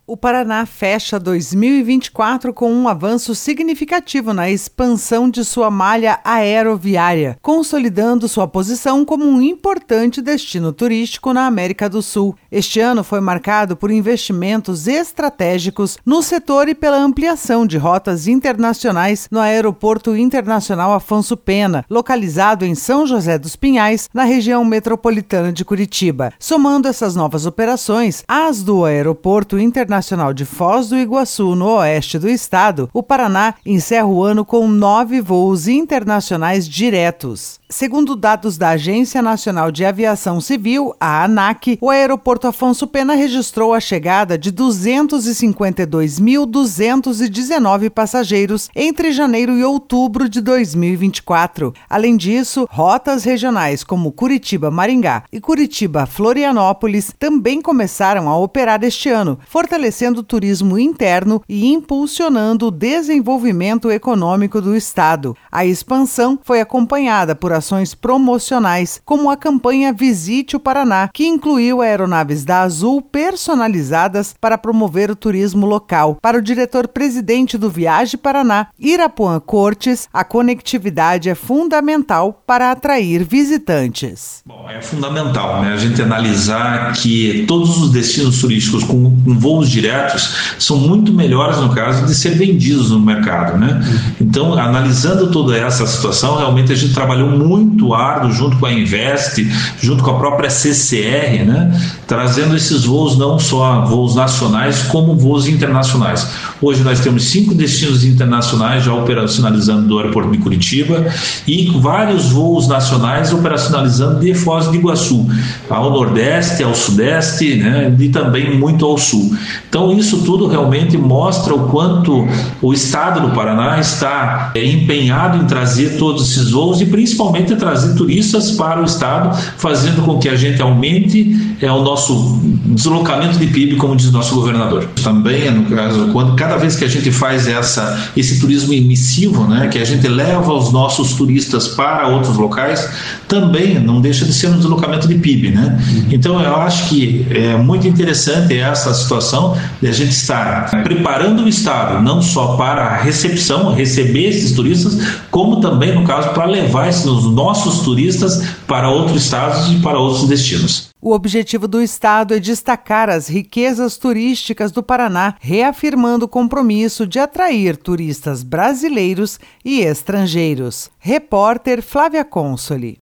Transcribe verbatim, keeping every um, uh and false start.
O Paraná fecha dois mil e vinte e quatro com um avanço significativo na expansão de sua malha aeroviária, consolidando sua posição como um importante destino turístico na América do Sul. Este ano foi marcado por investimentos estratégicos no setor e pela ampliação de rotas internacionais no Aeroporto Internacional Afonso Pena, localizado em São José dos Pinhais, na região metropolitana de Curitiba. Somando essas novas operações, as do Aeroporto Internacional Nacional de Foz do Iguaçu, no oeste do estado, o Paraná encerra o ano com nove voos internacionais diretos. Segundo dados da Agência Nacional de Aviação Civil, a ANAC, o aeroporto Afonso Pena registrou a chegada de duzentos e cinquenta e dois mil duzentos e dezenove passageiros entre janeiro e outubro de dois mil e vinte e quatro. Além disso, rotas regionais como Curitiba-Maringá e Curitiba-Florianópolis também começaram a operar este ano, fortalecendo o turismo interno e impulsionando o desenvolvimento econômico do estado. A expansão foi acompanhada por ações promocionais, como a campanha Visite o Paraná, que incluiu aeronaves da Azul personalizadas para promover o turismo local. Para o diretor-presidente do Viaje Paraná, Irapuan Cortes, a conectividade é fundamental para atrair visitantes. Bom, é fundamental, né? A gente analisar que todos os destinos turísticos com, com voos diretos são muito melhores, no caso, de ser vendidos no mercado, né? Então, analisando toda essa situação, realmente a gente trabalhou muito árduo junto com a Invest, junto com a própria C C R, né? Trazendo esses voos, não só voos nacionais, como voos internacionais. Hoje nós temos cinco destinos internacionais já operacionalizando do aeroporto de Curitiba e vários voos nacionais operacionalizando de Foz do Iguaçu, ao Nordeste, ao Sudeste, né? E também muito ao Sul. Então isso tudo realmente mostra o quanto o estado do Paraná está é, empenhado em trazer todos esses voos e principalmente trazer turistas para o estado, fazendo com que a gente aumente é, o nosso deslocamento de P I B, como diz nosso governador. Também, no caso, quando cada vez que a gente faz essa, esse turismo emissivo, né, que a gente leva os nossos turistas para outros locais, também não deixa de ser um deslocamento de P I B, né? Então eu acho que é muito interessante essa situação de a gente estar preparando o estado não só para a recepção, receber esses turistas, como também, no caso, para levar esses nossos turistas para outros estados e para outros destinos. O objetivo do estado é destacar as riquezas turísticas do Paraná, reafirmando o compromisso de atrair turistas brasileiros e estrangeiros. Repórter Flávia Consoli.